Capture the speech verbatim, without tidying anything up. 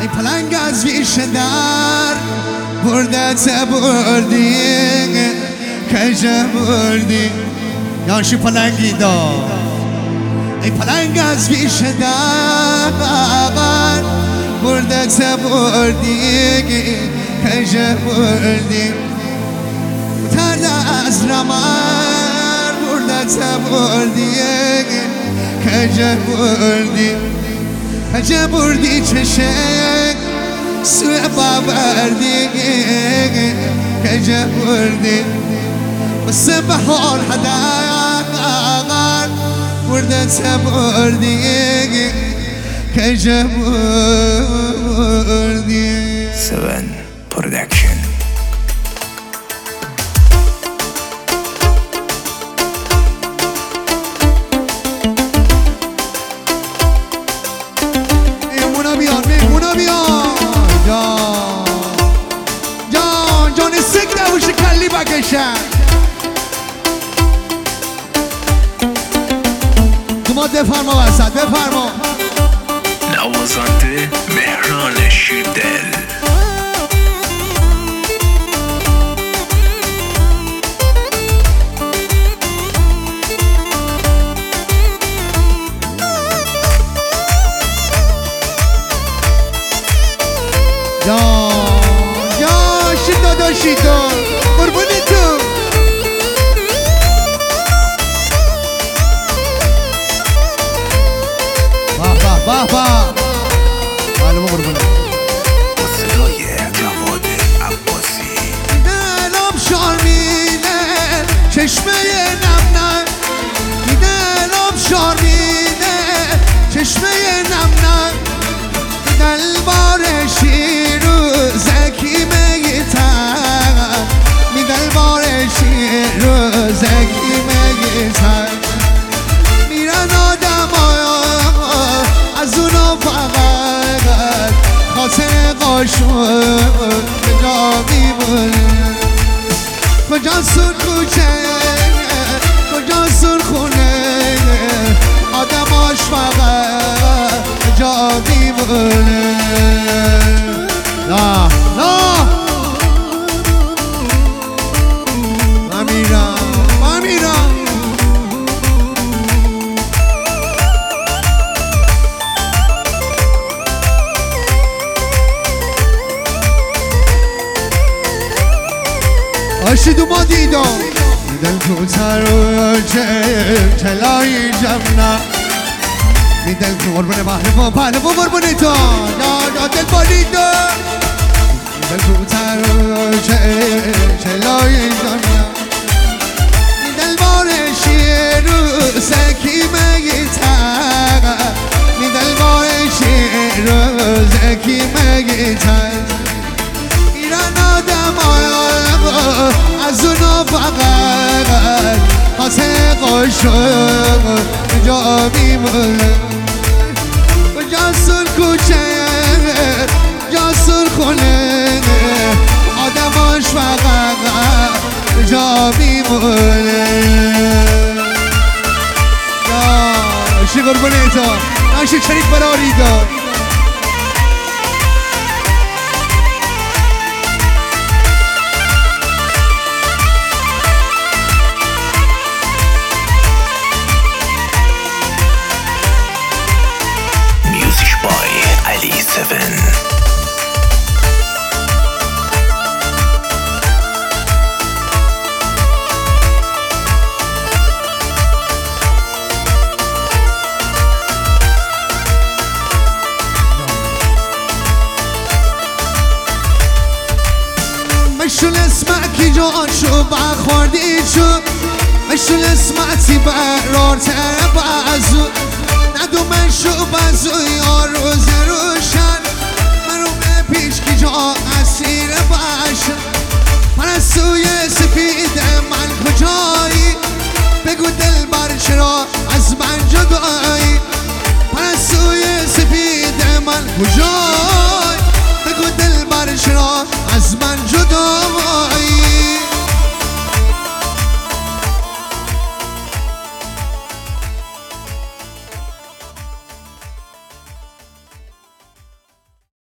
ای پلنگ از ویش در بردت بردی کجا بردی یانشی پلنگی دار ای پلنگ از ویش در بردت بردی کجا بردی ترد از رمر بردت بردی کجا بردی کجا بردی چشک سوی بابردی کجا بردی بسه بحار حداقر بردت بردی کجا بردی سون پرودکشن میمونا بیان میمونا بیان جان جان جان سک نبوشه کلی بکشن دوما بفرما وسط بفرما نوازنده مهران شیردل جان جان شید دادا شیدو قربونی تو باه باه باه باه معلومه قربونی با صدای جواد عباسی دلم شارمیده چشمه نم نم دلم شارمیده چشمه نم نم دل بار شیر و زکی میتر می دل بار شیر و زکی میتر میرن آدم از اونو فقط خاطر قاشون کجا میمونه کجا سر کوچه کجا سر خونه آدماش فقط کجا میمونه لا لا من میرم من میرم آشید ما دیدم دیدم تو تر و چلای جمنا میدل تو قربونه پهلوان پهلوان قربونه تا یا دل بالیده میدل تو تر و چلای جمنا میدل بار شیر و سکی میتر میدل بار شیر و سکی میتر ایران آدم از اونو فقط خاطر قاشق کجا میمونه کجا سر کوچه کجا سر خونه آدماش فقط کجا میمونه یا شی قربونه تا ناشی چریک براری دار مشون اسمعکی جان شو بخوردی شو مشون اسمعتی برار تبازو ندو مشو بازو یا روز روشن منو به پیش کی جا اسیر باشن من از سوی سفید من کجایی بگو دل بر چرا از من جدایی من از سوی سفید من کجایی